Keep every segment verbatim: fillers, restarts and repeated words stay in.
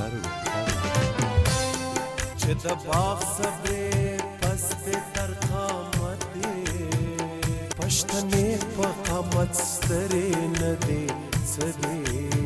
کارو چې د باغ صبر پس په تر قامت پښتنې په قامت سترې نه دي سدي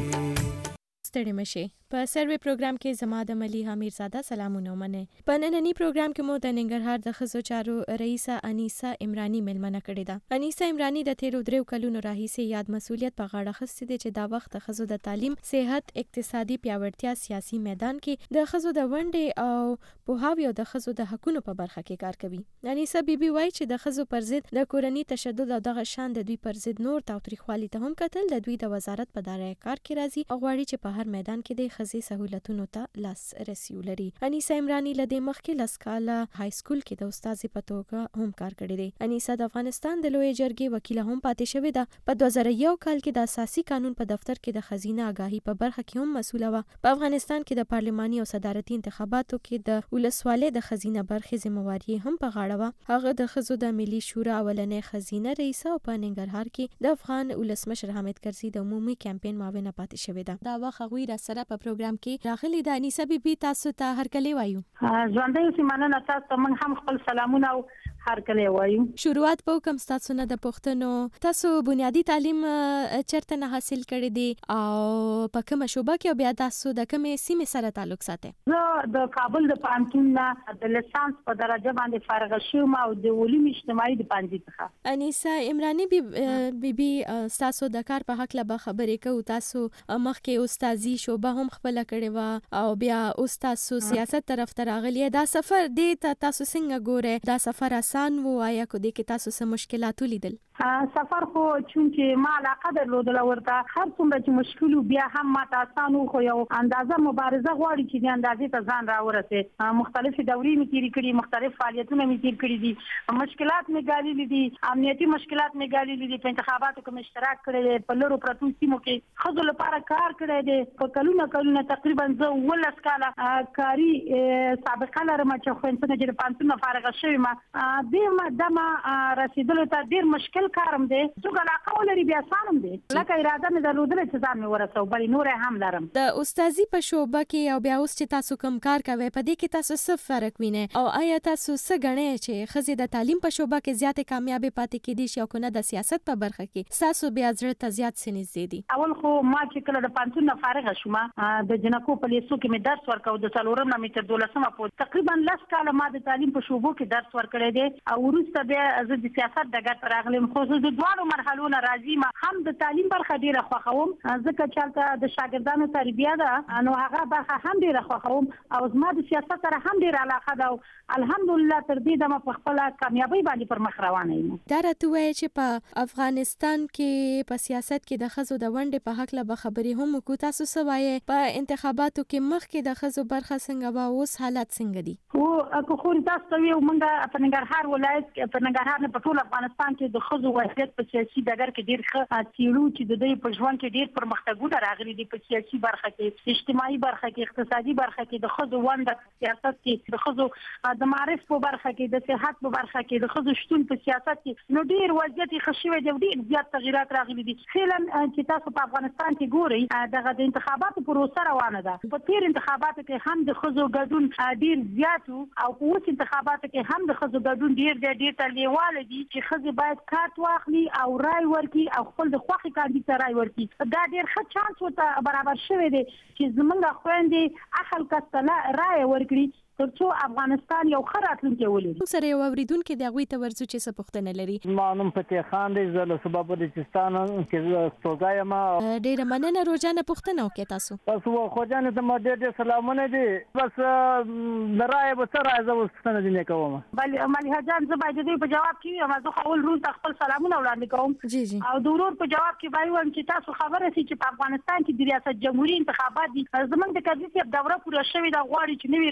ستړي مشه په سروې پروګرام کې زما د مليحه میرزاده سلامونه منه. په نننی پروګرام کې مو د ننګرهار د ښځو چارو رئیسه انیسه عمرانی ملمنه کړې ده. انیسه عمرانی د تیرو دریو کلونو راهیسې یاد مسولیت په غاړه اخیستی دی چې دا وخت د ښځو د تعلیم، صحت، اقتصادي پیاوړتیا، سیاسي میدان کې د ښځو د ونډې او پوهاوي او د ښځو د حقونو په برخه کې کار کوي. انیسه بیبي وایي چې د ښځو پر ضد د کورني تشدد او دغه شان د دوی پر ضد نور تاوتریخوالي ته هم کتل د دوی د وزارت په دایره کار کې راځي او غواړي چې په هر میدان کې د ښځې سہولتونو ته لاس رسی ولري. انیسه عمرانی له دې مخکې لس کاله های سکول کې د استادې په توګه هم کار کړی دی. انیسه د افغانستان د لوی جرګې وکیله هم پاتې شوې ده. په دوه زره یو کال کې د اساسي قانون په دفتر کې د خزینه آگاهي په برخه کې هم مسؤله وه. په افغانستان کې د پارلماني او صدارتي انتخاباتو کې د ولسوالۍ د خزینه برخې ذمہواري هم په غاړه وه. هغه د ښځو د ملي شورا اولنۍ خزینه رئیسه او په ننګرهار کې د افغان ولسمشر حامد کرزي د عمومي کمپاین معاونه پاتې شوې ده. دا وخت هغوی را سره په پروګرام کې راغلي د انیسه بیبي تاسو ته هر کله وایو. ژوندۍ سیمانه تاسو ته موږ هم خپل سلامونه او هر کله وایو. شروعات په کوم تاسو نه د پښتنو تاسو بنیادی تعلیم چرته نه حاصل کړی دی او په کومه شوبه کې بیا تاسو د کومې سیمې سره تعلق ساتئ؟ زه د کابل د پانتون نه د لیسانس په درجه باندې فارغ شوم او د علوم اجتماعي د پانځي څخه. انیسه عمرانی بیبي تاسو د کار په حق له خبرې کوو. تاسو مخکې استادي شوبه هم خپل کړې و او بیا اوس تاسو سیاست طرف ته راغلی. دا سفر دې ته تاسو څنګه ګورئ؟ دا سفر آسان و آیا کو دې کې تاسو سم مشکلات ولیدل؟ سفر خو چونکه ما علاقه درلودل ورته هر څومره چې مشکل بیا هم ما آسان خو یو اندازه مبارزه غواړي چې د اندازې ته ځان راورسه. مختلف دورې مې تیر کړي، مختلف فعالیتونه مې تیر کړي دي، مشکلات مې ګاللي دي، امنیتي مشکلات مې ګاللي دي، په انتخاباتو کې اشتراک کړی، په لورو پرتو سیمو کې خځو لپاره کار کړی دی. په کلونه کلونه تقریبا زه ولس کاله کاری سابقه لرم چې خو انسان چې پانتون فارغ شوی ما دې دما رسیدلو ته ډیر مشکل کارم دی. څنګه علاقه ولري بیا سانم دی لکه اراده مې درلودل چې ځان مې ورسو بلې نور هم لرم. د استادي په شوبه کې او بیا اوس چې تاسو کوم کار کوي په دې کې تاسو څه فرق وینئ او آیا تاسو څه غنئ چې ښځې د تعلیم په شوبه کې زیاتې کامیابې پاتې کېدي شي او کنه د سیاست په برخه کې تاسو بیا زړه ته زیات سنځ دي؟ اول خو ما چې کله د پانتون نه فارغ شوم د جنکو په لیسو کې مې درس ورکاو د څلورم نه تر دولسمه پورې تقریبا لس کاله ما د تعلیم په شوبو کې درس ورکړی دی او وروسته بیا زه د سیاست ډګر ته راغلم. خو زه د دواړو مرحلو نه راځي ما هم د تعلیم برخه ډیره خوښوم ځکه چې هلته د شاګردانو تربیه ده نو هغه برخه هم ډیره خوښوم او زما د سیاست سره هم ډیره علاقه ده او الحمدلله تر دې دمه په خپل کامیابی باندې پر مخ روانه یم. دا راته وایي چې په افغانستان کې په سیاست کې د ښځو د ونډې په حق له خبرې هم وکړو. تاسو څه وایي په انتخاباتو کې مخکې د ښځو برخه څنګه وه اوس حالات څنګه دي؟ او که خو تاسو ته ویو موږ په ننګرهار ولایت کې په ننګرهار نه په ټول افغانستان کې د ښځو وضعیت په سیاسي ډګر کې ډیر ښه څیړو چې د دوی په ژوند کې ډیر پرمختګونه راغلي دي په سیاسي برخه کې، اجتماعي برخه کې، اقتصادي برخه کې، د ښځو ونډه سیاست کې، د ښځو د معرف په برخه کې، د صحت په برخه کې، د ښځو شتون په سیاست کې نو ډیر وضعیت ښه شوی دی، ډیر زیات تغیرات راغلي دي. فعلا چې تاسو په افغانستان کې ګورئ دغه د انتخاباتو پروسه روانه ده. په تیر انتخاباتو کې هم د ښځو ګډون ډیر زیات او په اوس انتخاباتو کې هم د ښځو ګډون ډیر دی ډیر ته لیواله دي چې ښځې باید کارت واخلي او رای ورکړي او خپل د خوښې کاندید ته رای ورکړي. دا ډیر ښه چانس ورته برابر شوی دی چې زموږ خویندې اخل کس ته رای ورکړي ترڅو افغانستان یو ښه راتلونکی ولري. سره یو اوریدونکي د هغوی ته ورځو چې څه پوښتنه لري. ما نوم فتح خان دی، زه له صوبه بلوچستان کې استوګا یم. ډېره مننه روجانه پوښتنه وکړئ تاسو. تاسو خوجانې ته ما ډېر ډېر سلامونه دي. بس د رایې به څه رایې زه اوس پوښتنه ځینې کوم. بلې ملیحه جان زه باید د دوی په جواب کې یم زه خو اول ورور ته خپل سلامونه وړاندې کوم جی جی. او د ورور په جواب کې به وایم چې تاسو خبره سي چې په افغانستان کې د ریاست جمهوریت انتخابات دي. زموږ د قاضي صاحب دوره پوره شوې ده، غواړي چې نوی رئیس جمهور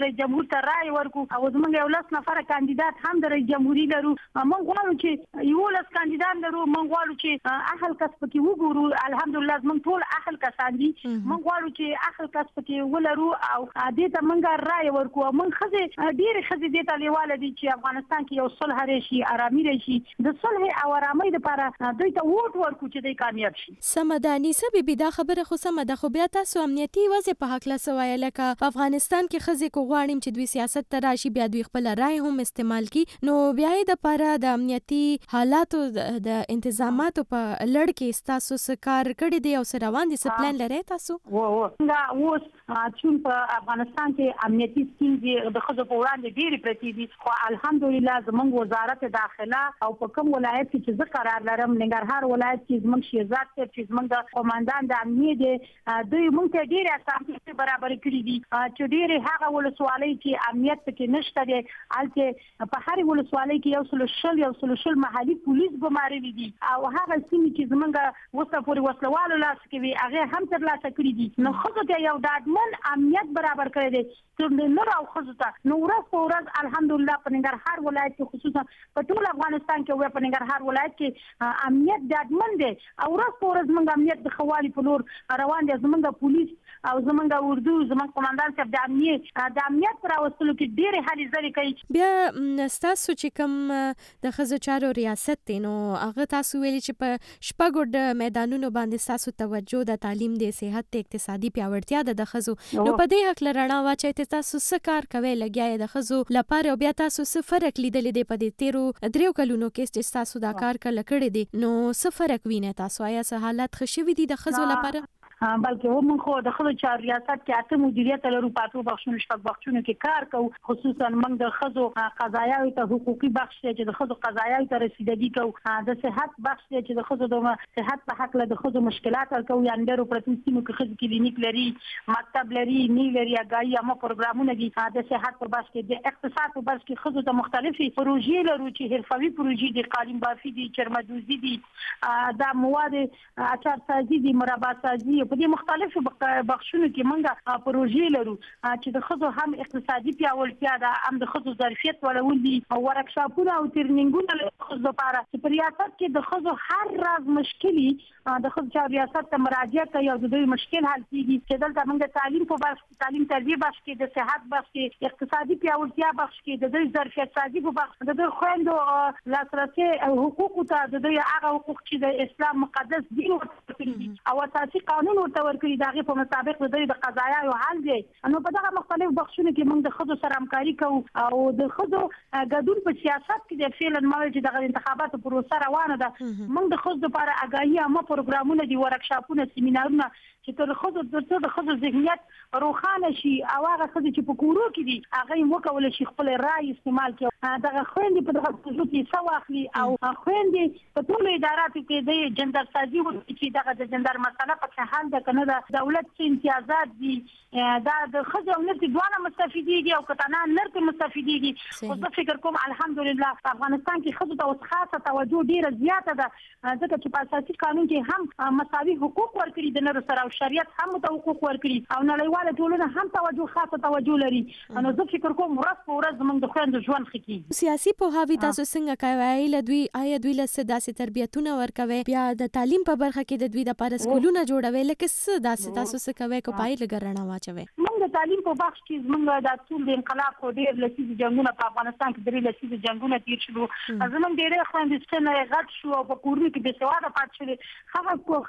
ته رائے ورکو او زمونږ یو لس نفر کاندیدات هم د رئیس جمهوریت لرو موږ غواړو چې یو لس کاندیدان لرو موږ غواړو چې اهل کس پکې وګورو الحمدلله زمونږ ټول اهل کسان دي موږ غواړو چې اهل کس پکې ولرو او دې ته موږ رائے ورکو موږ خزه ډېر خزه دې ته لیواله دي چې افغانستان کې یو صلح راشي آرامي راشي د صلح او آرامۍ لپاره دوی ته ووټ ورکو چې دوی کامیاب شي. سمداني سبي بي دا خبره خو سم ده خو بیا تاسو امنیتي وضع په حق لا سوای لکه په افغانستان کې خزه کو غواړم چې دوی سیاست ته راشي بیا دوی خپل رائے هم استعمال کی نو بیا د لپاره د امنیتي حالاتو د انتظاماتو په لړ کې تاسو سکار کړی دی او سره روان دي سپلان لري تاسو و و دا اوس چې په افغانستان کې امنیتي ستونزې د خزو په وړاندې ډېری پرتی دي خو الحمدلله زموږ وزارت داخله او په کوم ولایت کې چې زه قرار لرم ننګرهار ولایت کې زموږ شهزاد ته چې زموږ د قوماندان د امنیت دوی موږ ته ډېر اساسي برابر کړی دي چې ډېر هغه ولسوالۍ چې امنیت کې نشته دي البته په هر ولسوالۍ کې یو سل شل یو سل شل محلي پولیس ګمارلي دي او هغه سیمې چې زموږ وسه پورې وسلوالو لاس کې وي هغه هم تر لاسه کړی دي نو خو ته یو ډاډمن امنیت برابر کړی دی چې نو راو خو ته نو ورځ په ورځ الحمدلله په ننګرهار ولایت کې خصوصا په ټول افغانستان کې او په ننګرهار ولایت کې امنیت ډاډمن دی او ورځ په ورځ موږ امنیت د خوالي په لور روان دي زموږ پولیس او زمونږ اردو زمونږ قوماندان صاحب د امنیت د امنیت پر اوسلو کې ډېر هلې ځلې کوي. بیا تاسو چې کوم د ښځو چارو ریاست دی نو هغه تاسو ویلي چې په شپږو د میدانونو باندې تاسو توجه د تعلیم د صحت د اقتصادي پیاوړتیا د ښځو نو په دې حق لرنا واچي ته تاسو څه کار کوي لګیای د ښځو لپاره بیا تاسو څه فرق لیدلې دی په دې تیرو دریو کلونو کې چې تاسو دا کار کړی دی نو څه فرق وینئ تاسو آیا څه حالات خوشوي دي د ښځو لپاره بلکې هم خو د خلکو چار ریاست کې اته مدیریت لرو پاتو بخښونه شپږ بخښونه کې کار کوو خصوصا موږ د خزو قضایاوي ته حقوقي بخش چې د خزو قضایاوي ته رسیدګي کوو د صحت بخش چې د خزو د صحت په حق له د خزو مشکلات حل کوو یعنی ډېرو پرتمسیمو کې خزو کلینیک لري مکتب لري نی لري اګای اما پروګرامونه دي د صحت په بخش کې د اقتصاد په بخش کې خزو ته مختلفي پروژې لرو چې حرفوي پروژې دي قالین بافي دي چرمدوزي دي د مواد اچار سازي دي مربع سازي په دې مختلفو بخښونو کې موږ پروژې لرو چې د خزو هم اقتصادي پیاوړتیا ده هم د خزو ظرفیت ولول دي او ورکشاپونه او ټریننګونه د خزو لپاره چې په ریاست کې د خزو هر راز مشکلي د خزو چې ریاست ته مراجعه کوي او د دوی مشکل حل کیږي چې دلته موږ تعلیم په بخش تعلیم تربیه بخش کې د صحت بخش کې اقتصادي پیاوړتیا بخش کې د دوی ظرفیت سازي په بخش د دوی خويندو لاسرسي حقوق ته د دوی هغه حقوق چې د اسلام مقدس دین ورته او اساسي قانون ورته ورکړي دغه په مطابق د دوی د قضایا یو حل دی نو په دغه مختلف بخښونو کې موږ د خزو سره همکاري کوو او د خزو ګډون په سیاست کې د فعلا مال چې د انتخاباتو پروسه روانه ده موږ د خزو لپاره اګاهي اما پروګرامونه دي ورکشاپونه سیمینارونه چې تر خزو د خزو ذهنیت روښانه شي او هغه خزو چې په کورو کې دي هغه وکول شي خپل رائے استعمال کړي دغه خويندې په دغه موضوع کې څه واخلي او خويندې په ټول اداراتو کې د جندر سازي ورته چې دغه د جندر مسله په حال ده کنه د دولت څخه امتیازات دي دا د خزو نرتي دوانه مستفیدي او کتانه نرتي مستفیدي خو زه فکر کوم الحمدلله په افغانستان کې خزو ته خاصه توجه ډیره زیاته ده ځکه چې په اساسي قانون کې هم مساوي حقوق ورکړي د نر سره او شریعت هم ته حقوق ورکړي او نړیواله ټولنه هم توجه خاصه توجه لري نو زه فکر کوم ورځ په ورځ موږ د خويندو ژوند خکې سیاسي پوهاوی تاسو څنګه کوي له دوی آیا دوی له سداسي تربیتونه ورکوي بیا د تعلیم په برخه کې د دوی د پاره سکولونه جوړوي لکه سداسي تاسو څه کوي کو پای لګرنا واچوي موږ د تعلیم په بخش کې موږ د ټول د انقلاب خو ډېر لسیز جنگونه په افغانستان کې ډېر لسیز جنگونه تیر شول زمونږ ډېر خويندې څنګه غټ شو او په کورنۍ کې د سواده پات شول هغه په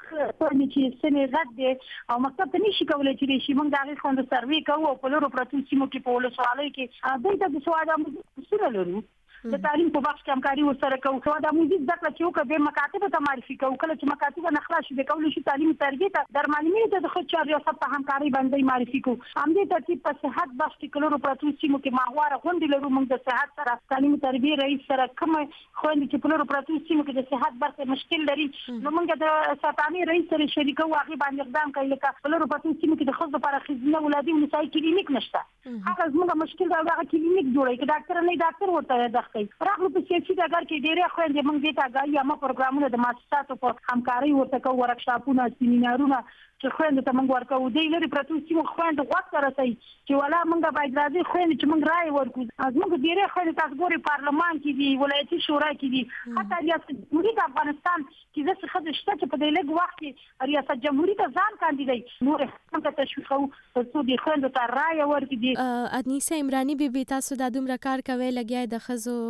چې څنګه غټ دي او مکتب ته نشي کولای چې شي موږ دغه خوند سروي کوو په لورو پروتین سیمو کې په ولسوالۍ کې دوی ته د سواده مسله لري د تعلیم په بخش کې همکاري ورسره کوو خو د موزیک ذکر چې وکړه د مکاتب ته معرفي کوو کله چې مکاتب نه خلاص شي د کولو شي تعلیم تربیه ته در معلومي ته د خو چا ریاست په همکاري باندې معرفي کوو هم دې ترتیب په صحت بخش کې کلورو پروتین سیمو کې ماهواره غونډې لرو موږ د صحت سره تعلیم تربیه رئیس سره کوم خوندې چې کلورو پروتین سیمو کې د صحت برخه مشکل لري نو موږ د ساتاني رئیس سره شریکو هغه باندې اقدام کوي لکه کلورو پروتین سیمو کې د خزو لپاره خزینه ولادي ونسای کلینیک نشته هغه زموږ مشکل دا هغه کلینیک جوړي کې ډاکټر نه ډاکټر ورته کوي. راغلو په سیاسي ډګر کې ډېرې خويندې موږ دې ته غواړي اما پروګرامونه د مؤسساتو په همکاري ورته کوو، ورکشاپونه، سیمینارونه چې خويندې ته موږ ورکوو. دی لري پرتو سیمو خويندې غوښتل راځي چې ولا موږ باید راځي خويندې چې موږ رائے ورکړو. موږ ډېرې خويندې تاسو ګوري پارلمان کې دي، ولایتي شورا کې دي، حتی ریاست جمهوریت افغانستان کې د څه خدای شته چې په دې لږ وخت کې ریاست جمهوریت ځان کاندیدای نور څنګه تشویقو ترڅو د خويندو ته رائے ورکړي. انیسه عمرانی بیبي تاسو د دومره کار کوي لګیا د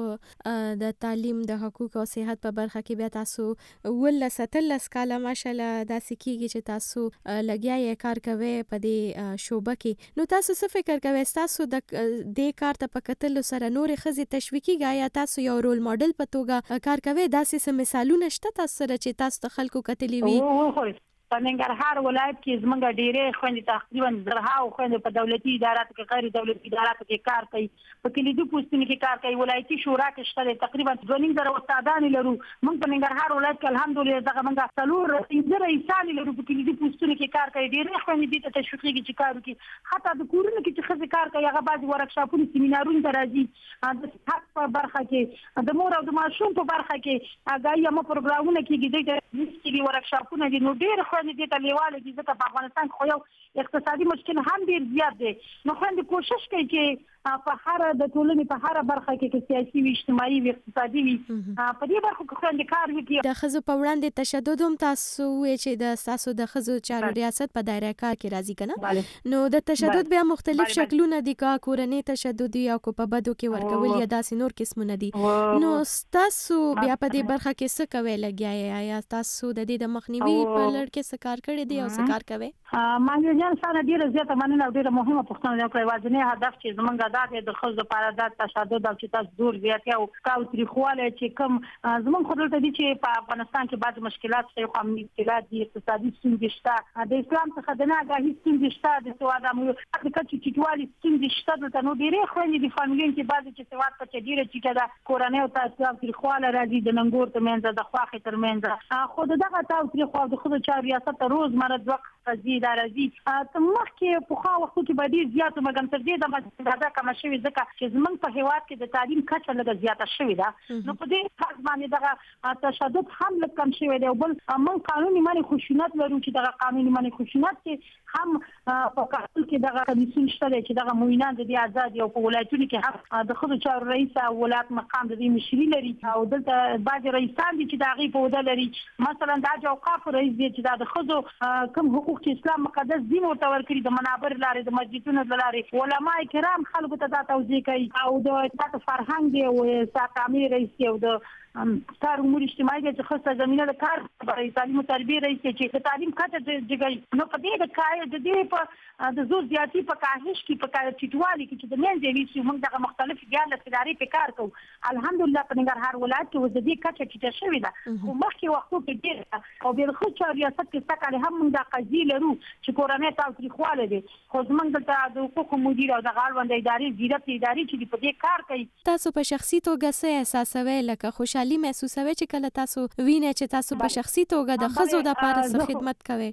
خزو د تعلیم د حقوق او صحت په برخه کې، بیا تاسو ول ستلس کاله ماشاءالله داسې کیږي چې تاسو لګیا یې کار کوي په دې شوبه کې. نو تاسو څه فکر کوئ تاسو د دې کار ته په کتل سره نور خزي تشویقي یا تاسو یو رول ماډل په توګه کار کوي؟ داسې څه مثالونه شته تاسو سره چې تاسو د خلکو کتلې وي؟ په ننګرهار ولایت کې زمونږ ډېرې خويندې تقریبا زرهاو خويندې په دولتي اداراتو کې، غیر دولتي اداراتو کې کار کوي، په کلیدي پوسټونو کې کار کوي، ولایتي شورا کې شته تقریبا دوه نیم زره استادان لرو. موږ په ننګرهار ولایت کې الحمدلله دغه موږ څلور پنځه رئیسان لرو په کلیدي پوسټونو کې کار کوي. ډېرې خويندې دې ته تشویقي چې کار وکړي، حتی د کورونو کې چې ښځې کار کوي هغه بعضې ورکشاپونه سیمینارونه ته راځي، د صحت په برخه کې، د مور او د ماشوم په برخه کې هغه یې پروګرامونه کېږي، د ورکشاپونه دي. نو ډېر خويندې دې ته لیواله دي ځکه په افغانستان کې خو یو اقتصادي مشکل هم ډېر زیات دی. نو خويندې کوشش کوي چې په هر د ټولنې په هر برخه کې چې سیاسي وي، اجتماعي وي، اقتصادي وي، په دې برخو کې خويندې کار وکړي. د خزو په وړاندې تشدد هم تاسو وی چې د تاسو د خزو چارو ریاست په دایره کار کې راځي کنه؟ نو د تشدد بیا مختلف شکلونه دي، کا کورنۍ تشدد یا کو په بدو کې ورکول یا داسې نور قسمونه دي. نو تاسو بیا په دې برخه کې څه کوي لګیا یا تاسو د دې د مخنیوي په لړ کې څه کار کړی دی او څه کار کوي؟ مانګل جان سره ډیره زیاته مننه او ډیره مهمه پوښتنه وکړه. واځنه هدف چې زمونږ د د خزو لپاره د تشدد او چې تاسو دور زیاتیا او کاو تاریخواله چې کوم زمونږ خو دلته دي چې په افغانستان کې بعض مشکلات شته، خو امنیتي مشکلات دي، اقتصادي ستونزې شته، د اسلام څخه د ناګاهي ستونزې شته، د سواد امو حقیقت چې چټوالي ستونزې شته. دلته نو ډیره خويندې د فامیلین کې بعض چې سواد په چې ډیره چې د کورنۍ او تاسو تاریخواله راځي د ننګور ترمنځ د خواخې ترمنځ خو دغه تاسو تاریخ او د خزو چارو ریاست روزمره د وخت قضیه دا راځي. ته مخکې په خو وخت کې به ډیر زیات مګم تر دې د ماده کم شوی ځکه چې زمونږ په هیواد کې د تعلیم کچه لږه زیاته شوې ده. نو په دې خاص باندې دغه تشدد هم لږ کم شوی دی. بل موږ قانوني معنی خشونت لرو چې دغه قانوني معنی خشونت کې هم په کابل کې دغه کمیسیون شته چې دغه موینان د دې آزاد او په ولایتونو کې هم د خود چارو رئیس او ولایت مقام د دې مشري لري او دلته بعض رئیسان دي چې دغه په وده لري. مثلا د اوقاف رئیس دی چې د خود کوم حقوق چې اسلام مقدس دین ورته ورکړي د منابر لارې د مسجدونو لارې علما کرام خلکو ته دا توضیح کوي او د تاسو فرهنګ دی او ساقامي رئیس او د کار امور اجتماعي چې خاصه زمينه د کار برای تعلیم او تربیه رئیس چې د تعلیم کټه جګړه نو په دې د کار د دې په د زور زیاتی په کاهش کې په کار چټوالي کې چې د منځ وی چې موږ د مختلف ګیان لپاره په کار کوو. الحمدلله په ننګرهار ولایت کې د دې کټه چې شوې ده خو مخکې وختو کې ډېر او بل خو چې ریاست کې څه کار هم موږ د قضیې لرو چې کورنۍ تاریخواله دي خو موږ دلته د حقوق مدیر او د غالوند ادارې زیرت ادارې چې په دې کار کوي. تاسو په شخصي توګه څه احساسوي لکه خوشحالي محسوسوي چې کله تاسو وینئ چې تاسو په شخصي توګه د خزو د لپاره خدمت کوي؟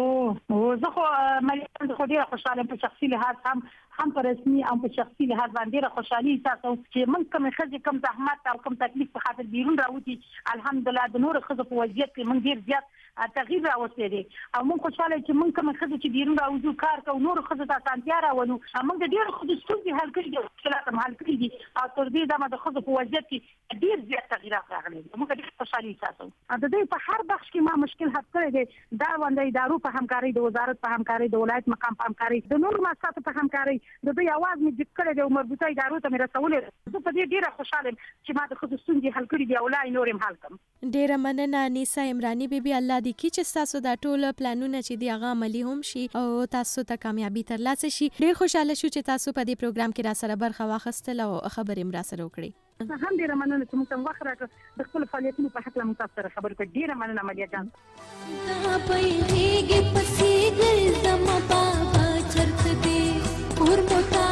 او زه خو مې خو ډیره خوشاله په شخصي لحاظ هم هم په رسمي او په شخصي لحاظ باندې خوشحالي احساسوم چې من کوم خزي کوم زحمت او کوم تکلیف په خاطر بیرون راوتی الحمدلله د نور خزو په وضعیت کې من ډیر زیات تغییر راوستي دي او من خوشاله چې من کوم خزي چې بیرون راوځو کار کوو نور خزو ته سانتیا راوونو موږ د ډیر خزو ستونزې حل کړي دي مشکلات هم حل کړي دي او تر دې دمه د خزو په وضعیت کې ډیر زیات تغییرات راغلي دي. موږ ډیر خوشحالي احساسوو. د دې په هر بخش کې ما مشکل حل کړی دی دا باندې ادارو په همکاري د وزارت په همکاري د ولایت مقام په همکاري د نور مؤسساتو په همکاري د دې आवाज مې جګ کړی دی او مربوطه ادارو ته مې رسولې. زه په دې ډیره خوشاله چې ما د خزو ستونزې حل کړي دي او لا نور هم حل کوم. ډیره مننه انیسه عمرانی بیبي. الله دې کړي چې تاسو دا ټول پلانونه چې دی هغه عملي هم شي او تاسو ته کامیابی ترلاسه شي. ډیر خوشاله شو چې تاسو په دې پروګرام کې را سره برخه واخیستل او خبرې مر سره وکړي. هم ډیره مننه چې موږ ته وخت راکړ د خپل فعالیتونو په حق له متاثر خبرې کړې. ډیره مننه ملیا جان. دا په هیګ پسې ګل زما بابا چرته دي اور موټا